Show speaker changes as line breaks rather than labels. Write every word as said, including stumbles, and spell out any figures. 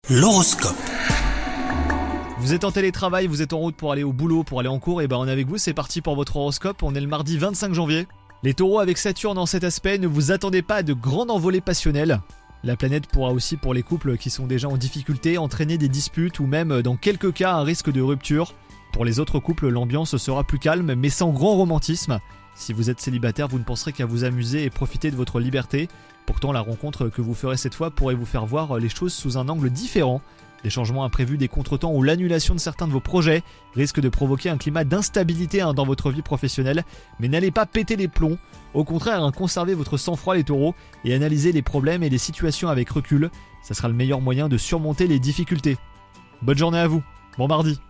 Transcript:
L'horoscope.
Vous êtes en télétravail, vous êtes en route pour aller au boulot, pour aller en cours, et ben on est avec vous, c'est parti pour votre horoscope, on est le mardi vingt-cinq janvier. Les taureaux, avec Saturne en cet aspect, ne vous attendez pas à de grandes envolées passionnelles. La planète pourra aussi, pour les couples qui sont déjà en difficulté, entraîner des disputes ou même, dans quelques cas, un risque de rupture. Pour les autres couples, l'ambiance sera plus calme, mais sans grand romantisme. Si vous êtes célibataire, vous ne penserez qu'à vous amuser et profiter de votre liberté. Pourtant, la rencontre que vous ferez cette fois pourrait vous faire voir les choses sous un angle différent. Des changements imprévus, des contretemps ou l'annulation de certains de vos projets risquent de provoquer un climat d'instabilité hein, dans votre vie professionnelle. Mais n'allez pas péter les plombs. Au contraire, hein, conservez votre sang-froid les taureaux et analysez les problèmes et les situations avec recul. Ça sera le meilleur moyen de surmonter les difficultés. Bonne journée à vous. Bon mardi.